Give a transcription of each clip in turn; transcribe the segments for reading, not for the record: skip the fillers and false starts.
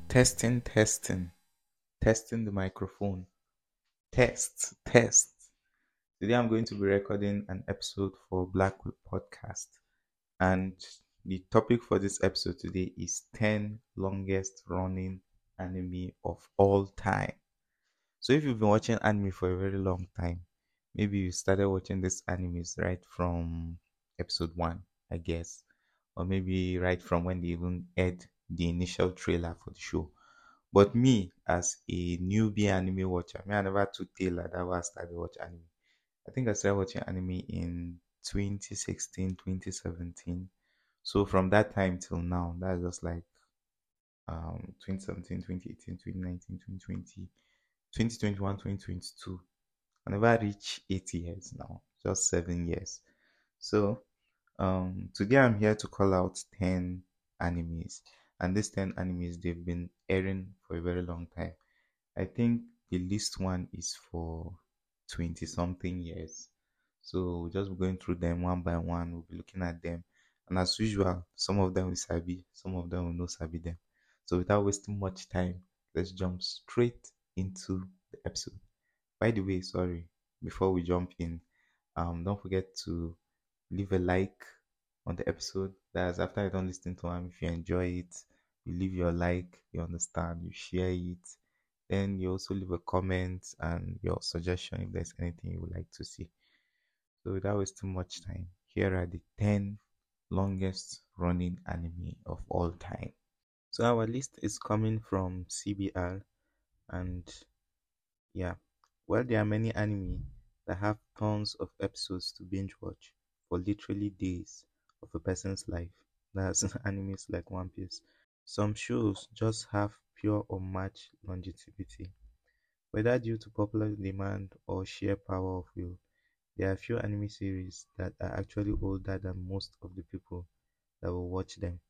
Testing, testing, testing the microphone. Test, test. Today I'm going to be recording an episode for Blackwood Podcast. And the topic for this episode today is 10 longest running anime of all time. So if you've been watching anime for a very long time, maybe you started watching these animes right from episode 1, I guess. Or maybe right from when they even aired the initial trailer for the show. But me, as a newbie anime watcher, I never took Taylor that was started watching anime. I think I started watching anime in 2016, 2017. So from that time till now, that's just like 2017, 2018, 2019, 2020, 2021, 2022. I never reached 8 years now, just 7 years. So today I'm here to call out 10 animes, and these 10 animes they've been airing for a very long time. I think the least one is for 20 something years. So we'll just be going through them one by one. We'll be looking at them. And as usual, some of them will sabi, some of them will not sabi them. So without wasting much time, let's jump straight into the episode. By the way, sorry, before we jump in, don't forget to leave a like on the episode. That's after you don't listen to them. If you enjoy it, you leave your like, you understand, you share it. Then you also leave a comment and your suggestion if there's anything you would like to see. So without wasting much time, here are the 10 longest running anime of all time. So our list is coming from CBR, and yeah, well, there are many anime that have tons of episodes to binge watch for literally days of a person's life. That's animes like One Piece. Some shows just have pure unmatched longevity. Whether due to popular demand or sheer power of will, there are few anime series that are actually older than most of the people that will watch them.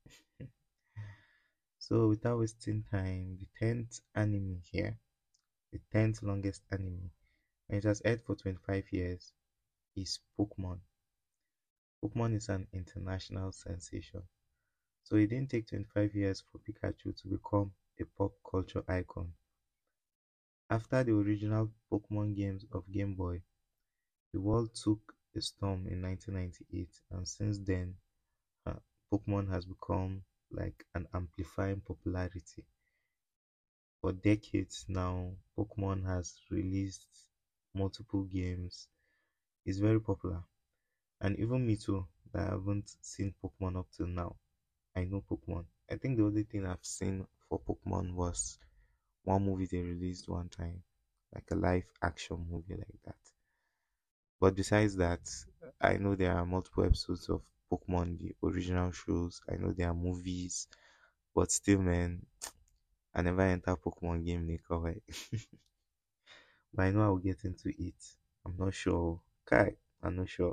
So without wasting time, the 10th anime here, the 10th longest anime, and it has aired for 25 years, is Pokemon. Pokemon is an international sensation. So it didn't take 25 years for Pikachu to become a pop culture icon. After the original Pokemon games of Game Boy, the world took a storm in 1998, and since then, uh, Pokemon has become like an amplifying popularity. For decades now, Pokemon has released multiple games. It's very popular. And even me too, that I haven't seen Pokemon up till now. I know Pokemon. I think the only thing I've seen for Pokemon was one movie they released one time, like a live action movie like that. But besides that, I know there are multiple episodes of Pokemon, the original shows. I know there are movies, but still, man, I never enter Pokemon game, Nico. Right? But I know I will get into it. I'm not sure. Kai, I'm not sure.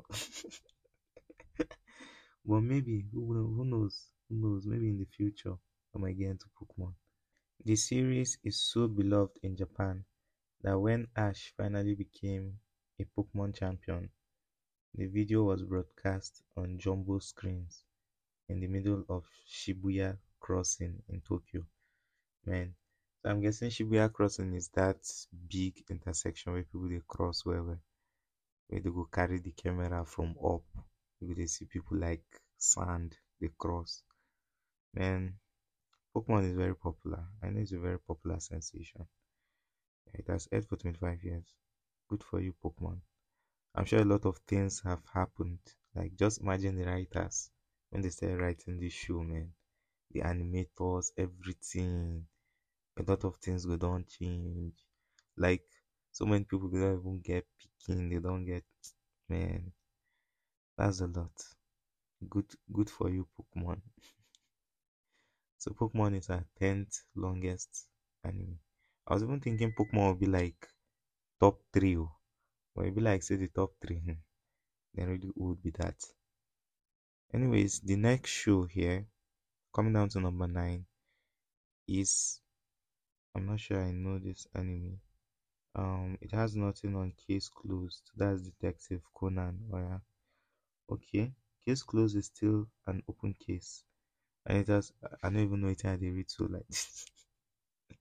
But maybe, who knows? Who knows? Maybe in the future, I might get into Pokemon. The series is so beloved in Japan that when Ash finally became a Pokemon champion, the video was broadcast on jumbo screens in the middle of Shibuya Crossing in Tokyo. Man, so I'm guessing Shibuya Crossing is that big intersection where people they cross where they go carry the camera from up. You they see people like sand they cross. Man, Pokemon is very popular. I know it's a very popular sensation. It has aired for 25 years. Good for you, Pokemon. I'm sure a lot of things have happened. Like, just imagine the writers when they started writing this show, man. The animators, everything. A lot of things go don't change. Like, so many people they don't even get picking. They don't get, man. That's a lot. Good for you, Pokemon. So Pokemon is our 10th longest anime. I was even thinking Pokemon would be like top three. Oh. But it'd be like say the top three. Then really who would be that? Anyways, the next show here, coming down to number 9, is I'm not sure I know this anime. It has nothing on Case Closed. That's Detective Conan. Oh yeah. Okay. Case Closed is still an open case. And it has I don't even know it had a read so like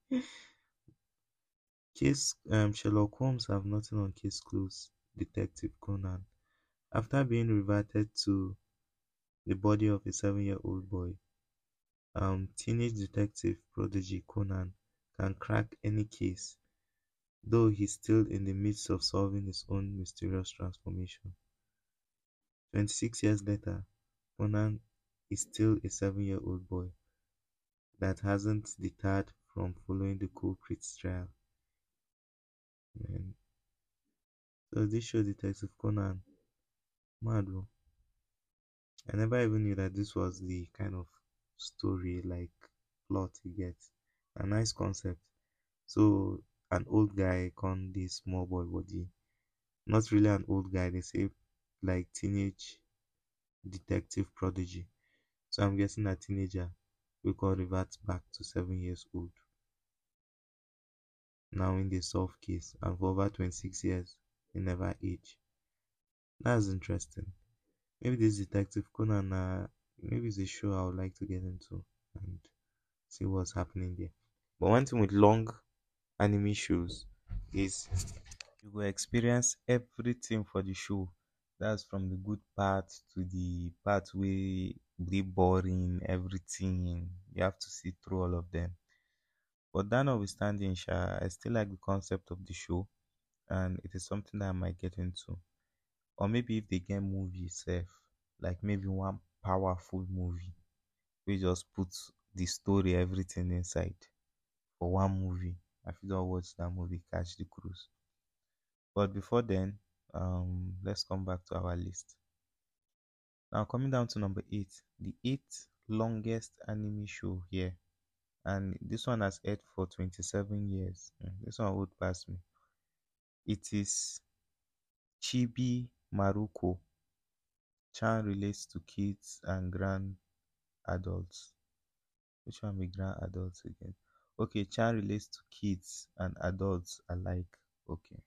Sherlock Holmes have nothing on case closed. Detective Conan. After being reverted to the body of a 7-year-old boy, teenage detective prodigy Conan can crack any case, though he's still in the midst of solving his own mysterious transformation. 26 years later, Conan is still a 7-year-old boy that hasn't deterred from following the culprit's trial. Man. So this show, Detective Conan, mad bro. I never even knew that this was the kind of story, like plot you get. A nice concept. So an old guy con this small boy body. Not really an old guy, they say like teenage detective prodigy. So I'm guessing a teenager we call reverts back to 7 years old. Now in the solve case and for over 26 years he never age. That's interesting. Maybe this Detective Conan, maybe it's a show I would like to get into and see what's happening there. But one thing with long anime shows is you will experience everything for the show. That's from the good part to the part where they boring, everything. You have to see through all of them. But that notwithstanding, Sha, I still like the concept of the show, and it is something that I might get into. Or maybe if they get movie itself, like maybe one powerful movie, we just put the story, everything inside for one movie. I feel don't watch that movie, catch the cruise. But before then, let's come back to our list. Now coming down to number eight, the eighth longest anime show here, and this one has aired for 27 years. This one would pass me. It is Chibi Maruko. Chan relates to kids and grand adults. Which one be grand adults again? Okay, Chan relates to kids and adults alike. Okay.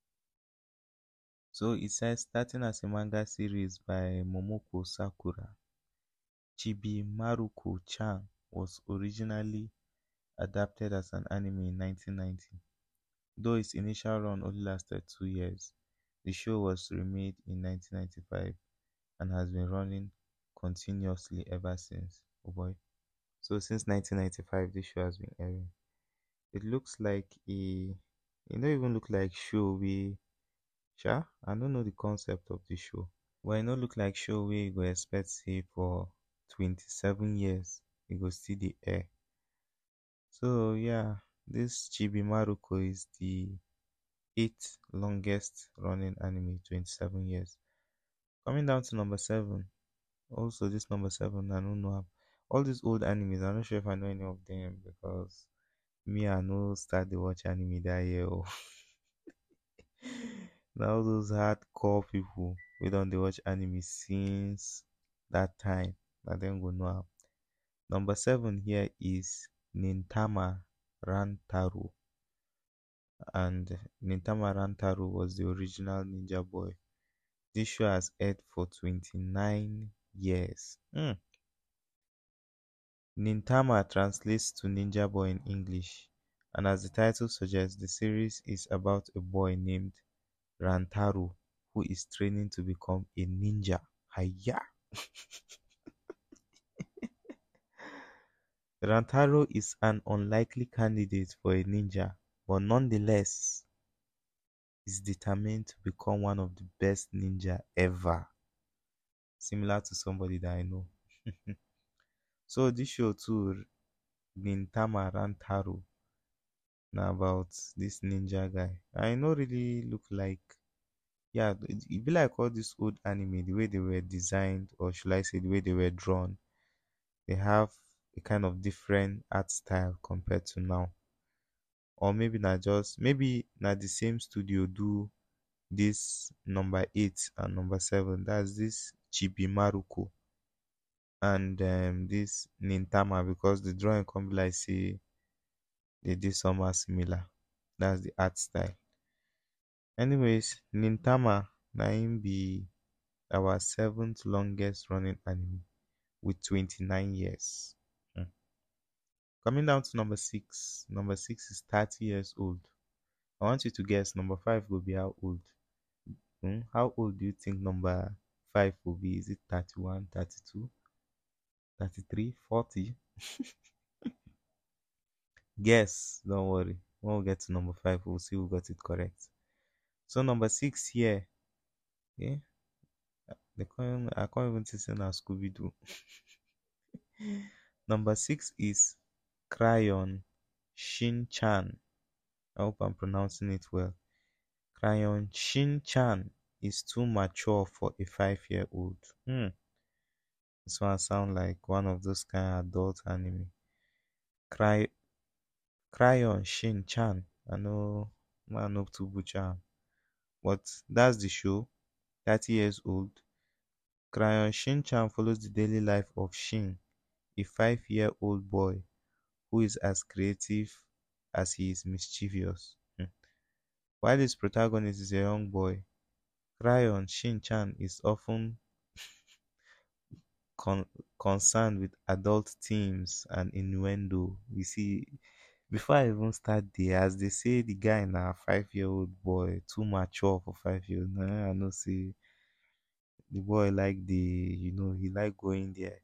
So it says starting as a manga series by Momoko Sakura, Chibi Maruko-chan was originally adapted as an anime in 1990. Though its initial run only lasted 2 years, the show was remade in 1995 and has been running continuously ever since. Oh boy. So since 1995 this show has been airing. It looks like it don't even look like show we sha. I don't know the concept of the show. But it no look like show we go expect say for 27 years it go still the air. So yeah, this Chibi Maruko is the eighth longest running anime, 27 years. Coming down to number seven. Also, this number seven, I don't know. All these old animes, I'm not sure if I know any of them because me, I know start to watch anime that year. Oh. Now those hardcore people, we don't they watch anime since that time. I then go know. Number seven here is Nintama Rantaro, and Nintama Rantaro was the original Ninja Boy. This show has aired for 29 years. Nintama translates to Ninja Boy in English, and as the title suggests, the series is about a boy named Rantaro who is training to become a ninja. Hiya! Rantaro is an unlikely candidate for a ninja, but nonetheless is determined to become one of the best ninja ever. Similar to somebody that I know. So this show too, Nintama Rantaro, now about this ninja guy. I know really look like yeah, it be like all this old anime, the way they were designed, or should I say the way they were drawn, they have a kind of different art style compared to now. Or maybe not just maybe not the same studio do this number eight and number seven. That's this Chibi Maruko and this Nintama because the drawing come be like say they did somewhat similar. That's the art style. Anyways, Nintama na im be our seventh longest running anime with 29 years. Hmm. Coming down to number six. Number six is 30 years old. I want you to guess number five will be how old. How old do you think number five will be? Is it 31, 32, 33, 40? Guess, don't worry. When we get to number five, we'll see who got it correct. So number six here, yeah, I can't even say now Scooby Doo. Number six is Crayon Shin Chan. I hope I'm pronouncing it well. Crayon Shin Chan is too mature for a 5-year old. This one sound like one of those kind of adult anime. Cry Crayon Shin Chan. I know to butcher, but that's the show. 30 years old. Crayon Shin Chan follows the daily life of Shin, a 5-year-old boy who is as creative as he is mischievous. While his protagonist is a young boy, Crayon Shin-chan is often con- concerned with adult themes and innuendo. You see, before I even start there, as they say, the guy na 5-year-old boy, too mature for 5 years. Nah, I know, see, the boy like he like going there.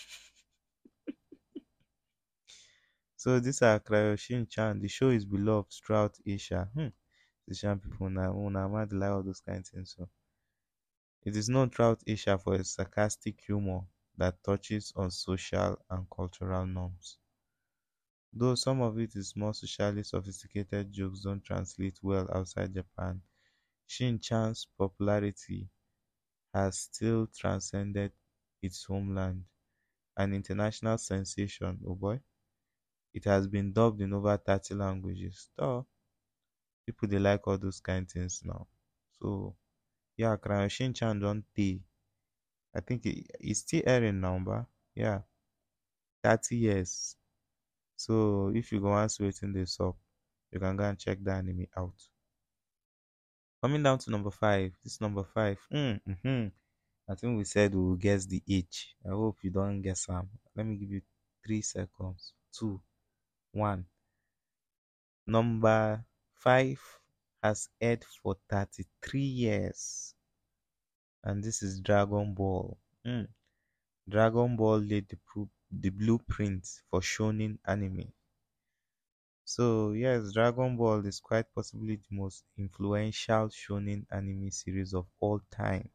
So these are Crayon Shin-chan. The show is beloved throughout Asia. Asian people now mad like all those kind of things. So it is known throughout Asia for its sarcastic humor that touches on social and cultural norms. Though some of it is more socially sophisticated jokes don't translate well outside Japan, Shin-chan's popularity has still transcended its homeland. An international sensation, oh boy. It has been dubbed in over 30 languages. Though people they like all those kind of things now. So yeah, Crayon Shin-chan don't they? I think it's still airing now, but yeah, 30 years. So if you go and waiting this up, you can go and check the anime out. Coming down to number five. This number five. I think we said we will guess the age. I hope you don't guess some. Let me give you 3 seconds. Two, one. Number five has aired for 33 years. And this is Dragon Ball. Dragon Ball laid the blueprint for shonen anime. So yes, Dragon Ball is quite possibly the most influential shonen anime series of all time.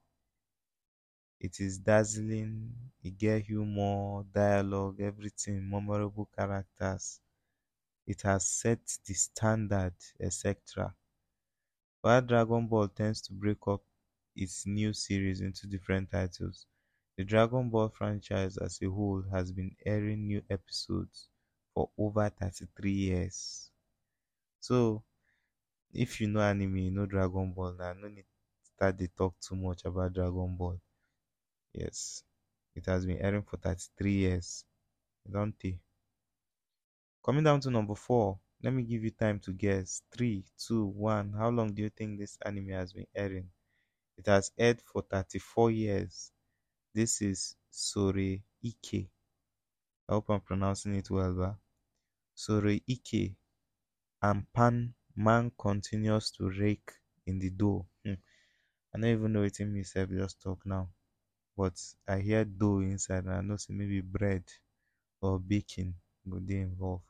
It is dazzling, it get humor, dialogue, everything, memorable characters. It has set the standard, etc. While Dragon Ball tends to break up its new series into different titles, the Dragon Ball franchise as a whole has been airing new episodes for over 33 years. So if you know anime, you know Dragon Ball now. No need to start to talk too much about Dragon Ball. Yes, it has been airing for 33 years. Don't they? Coming down to number four, let me give you time to guess. Three, two, one. How long do you think this anime has been airing? It has aired for 34 years. This is Sore Ike. I hope I'm pronouncing it well, but Sore Ike and Pan Man continues to rake in the dough. I don't even know what it means. I just talk now. But I hear dough inside, and I know say maybe bread or baking go dey involved.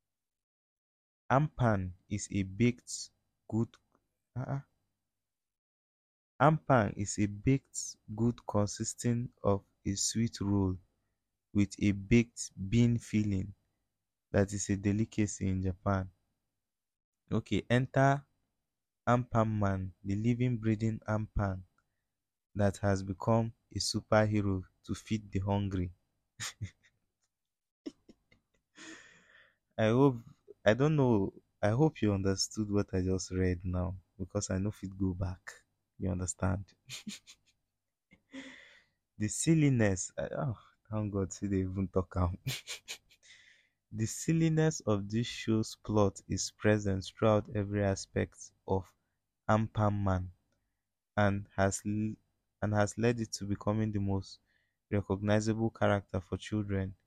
Ampan is a baked good. Uh, Ampan is a baked good consisting of a sweet roll with a baked bean filling that is a delicacy in Japan. Okay, enter Ampan Man, the living breathing Ampan that has become a superhero to feed the hungry. I hope I don't know. I hope you understood what I just read now because I know if it go back. You understand? The silliness. Thank God, see they even talk out. The silliness of this show's plot is present throughout every aspect of Ampan and and has led it to becoming the most recognizable character for children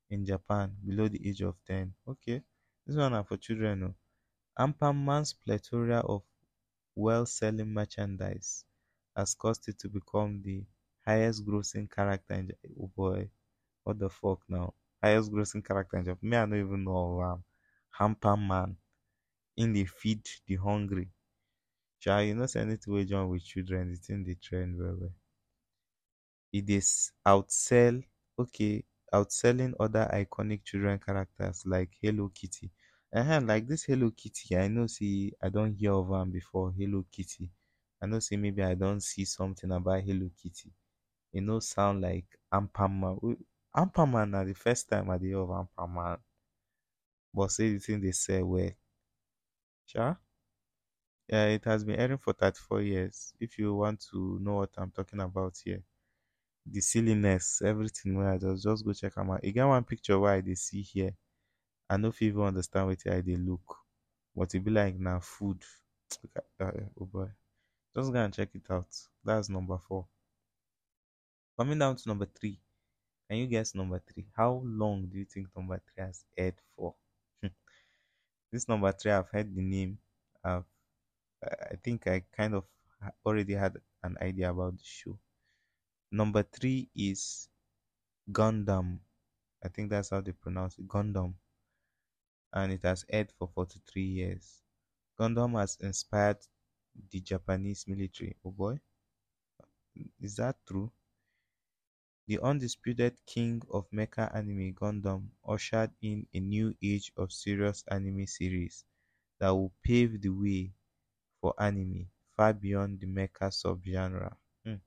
in Japan below the age of 10. Okay, this one are for children. Oh. Amperman's plethora of well-selling merchandise has caused it to become the highest grossing character in oh boy, what the fuck now? Highest grossing character in Japan. Me, I don't even know of Hamper Man in the Feed the Hungry. Sha, you know, say anything wey join with children, the thing dey trend well well. It is outsell, okay, outselling other iconic children characters like Hello Kitty. Like this Hello Kitty, I know see I don't hear of am before. Hello Kitty. I know say maybe I don't see something about Hello Kitty. E no sound like Amperman. Amperman na the first time I dey hear of Amperman. But say the thing they sell well. Sure. Yeah, it has been airing for 34 years. If you want to know what I'm talking about here, the silliness, everything where I just go check am out. E get one picture where I dey see here. I no fit even understand wetin I dey look, but e be like na food. Oh boy, just go and check it out. That's number four. Coming down to number three. Can you guess number three? How long do you think number three has aired for? This number three, I've heard the name. I've, I think I kind of already had an idea about the show. Number three is Gundam. I think that's how they pronounce it, Gundam. And it has aired for 43 years. Gundam has inspired the Japanese military. Oh boy, is that true? The undisputed king of mecha anime, Gundam, ushered in a new age of serious anime series that will pave the way for anime far beyond the mecha subgenre.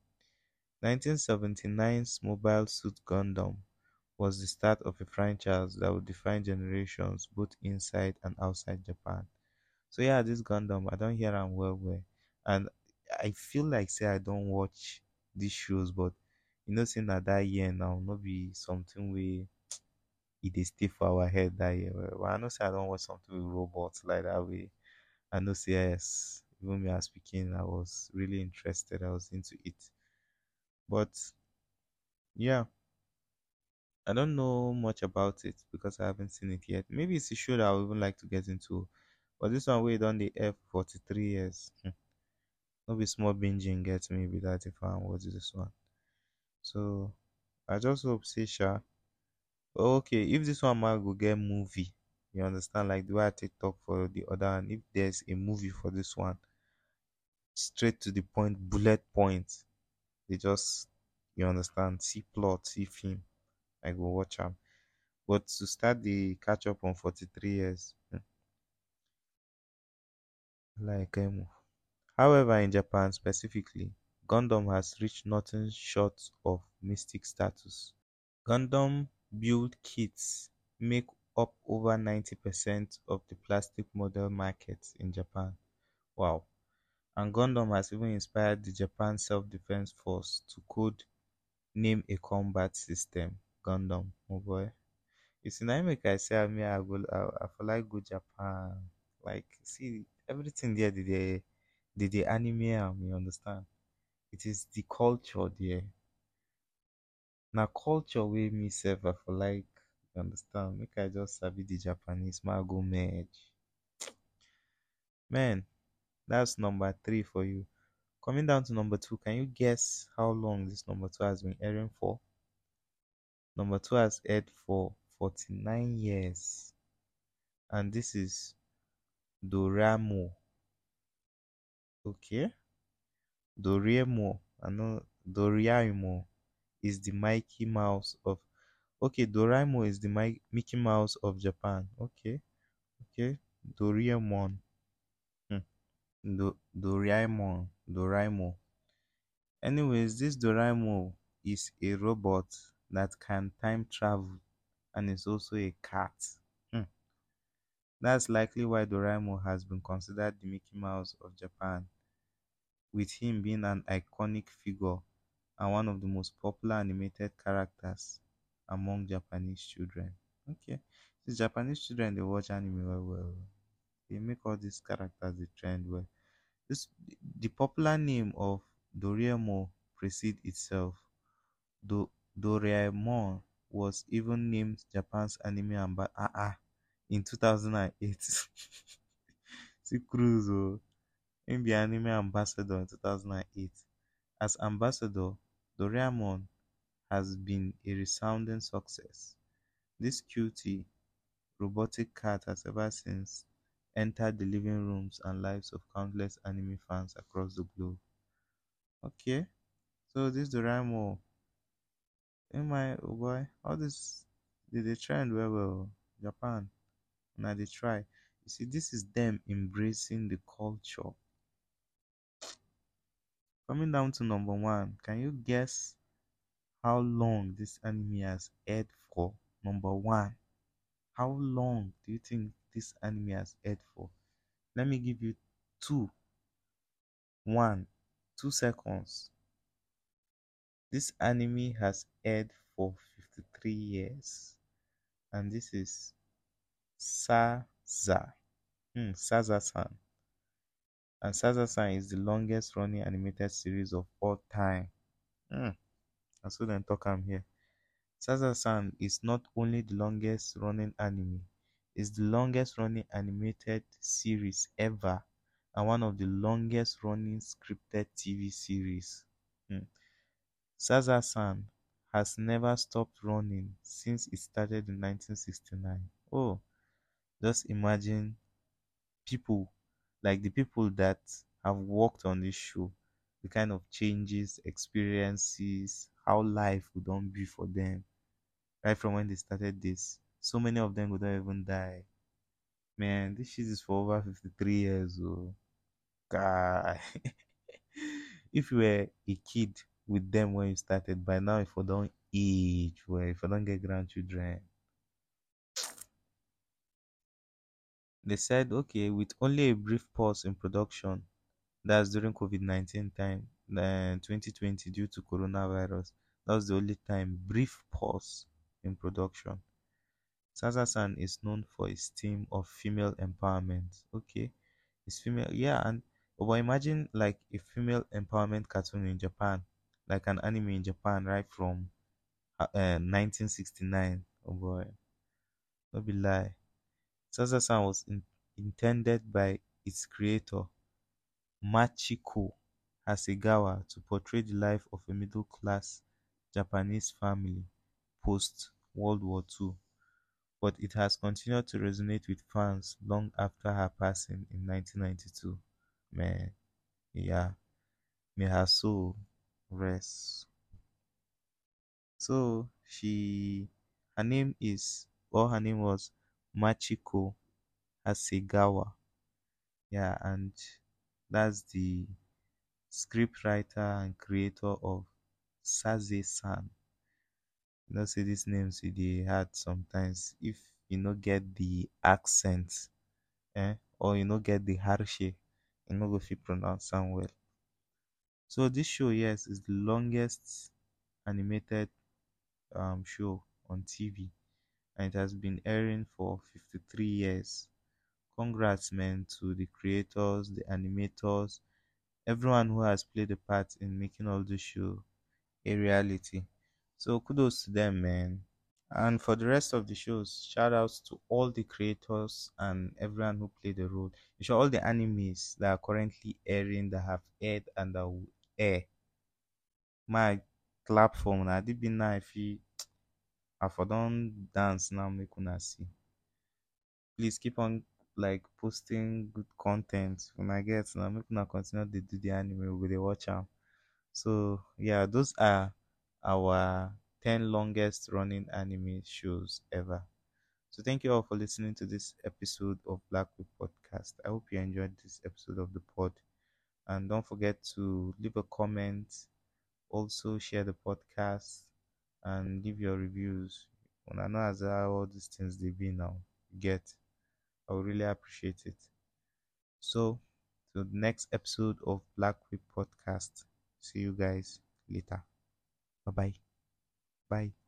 1979's Mobile Suit Gundam was the start of a franchise that would define generations both inside and outside Japan. So yeah, this Gundam, I don't hear am well well. And I feel like say I don't watch these shows, but you know, say na that year now, no be something we it dey stay for our head that year. Well, I know say I don't watch something with robots like that way. I know say yes, even me as speaking, I was really interested. I was into it. But yeah, I don't know much about it because I haven't seen it yet. Maybe it's a show that I would even like to get into. But this one we done the F 43 years. No be small binging get me with that if I watch this one. So I just hope say sha. Okay, if this one might go get movie, you understand like the way I take talk for the other and if there's a movie for this one, straight to the point, bullet point. They just you understand, see plot, see film. I go watch them. But to start the catch up on 43 years, like however, in Japan specifically, Gundam has reached nothing short of mystic status. Gundam build kits make up over 90% of the plastic model market in Japan. Wow. And Gundam has even inspired the Japan Self-Defense Force to code name a combat system. Gundam. Oh boy. You see, now make I say I feel like go Japan. Like see everything there the anime you understand. It is the culture there. Now culture wey me sef I for like you understand. Make I just sabi the Japanese ma go merge. Man, that's number three for you. Coming down to number two, can you guess how long this number two has been airing for? Number two has aired for 49 years. And this is Doramo. Okay? Doremo. I know Doraemon is the Mickey Mouse of okay, Doraemon is the Mickey Mouse of Japan. Okay, okay. Doraemon. Doraemon. Anyways, this Doraemon is a robot that can time travel and is also a cat. Hmm. That's likely why Doraemon has been considered the Mickey Mouse of Japan, with him being an iconic figure and one of the most popular animated characters among Japanese children. Okay, these Japanese children they watch anime well well. They make all these characters they trend well. This the popular name of Doraemon precedes itself. Doraemon was even named Japan's anime in 2008. See Cruz, oh, him be anime ambassador in 2008. As ambassador, Doraemon has been a resounding success. This cutie, robotic cat has ever since entered the living rooms and lives of countless anime fans across the globe. Okay, so this Doraemon, oh my oh boy, all this they trend well well. Japan, now they try. You see, this is them embracing the culture. Coming down to number one, can you guess how long this anime has aired for? Number one, how long do you think this anime has aired for? Let me give you two, 2 seconds. This anime has aired for 53 years, and this is Saza. Saza-san. And Saza-san is the longest running animated series of all time. And so then talk am here. Saza-san is not only the longest running anime, it's the longest running animated series ever and one of the longest running scripted TV series. Saza-san has never stopped running since it started in 1969. Oh, just imagine people like the people that have worked on this show, the kind of changes, experiences, how life would not be for them right from when they started this. So many of them would not even die. Man, this shit is for over 53 years. Oh, God. If you were a kid with them when you started, by now, if you don't age, well, if you don't get grandchildren, they said, okay, with only a brief pause in production, that's during COVID-19 time, 2020, due to coronavirus. That was the only time, brief pause in production. Saza-san is known for his theme of female empowerment. Okay, it's female, yeah, and but imagine like a female empowerment cartoon in Japan, like an anime in Japan, right from 1969. Oh boy, no be lie. Saza-san was intended by its creator Machiko Hasegawa to portray the life of a middle-class Japanese family post-World War II, but it has continued to resonate with fans long after her passing in 1992. Man, yeah, may her soul rest. So her name is, or her name was Machiko Hasegawa. Yeah, and that's the scriptwriter and creator of Saze-san. You know, say these names we dey hard sometimes if you no get the accent, or you no get the harshe, you no go fit pronounce am well. So this show, yes, is the longest animated show on TV, and it has been airing for 53 years. Congrats, man, to the creators, the animators, everyone who has played a part in making all this show a reality. So kudos to them, man. And for the rest of the shows, shout outs to all the creators and everyone who played a role. You show all the animes that are currently airing, that have aired, and that will air. My clap for una. Did be now if you I for don't dance now, make una see. Please keep on like posting good content when I get now. Make una continue to do the anime with the watch am. So yeah, those are our 10 longest running anime shows ever. So thank you all for listening to this episode of Black Whip Podcast. I hope you enjoyed this episode of the pod. And don't forget to leave a comment, also share the podcast, and leave your reviews. When I know as how all these things they be now, get, I would really appreciate it. So, to the next episode of Black Whip Podcast. See you guys later. Bye bye. Bye.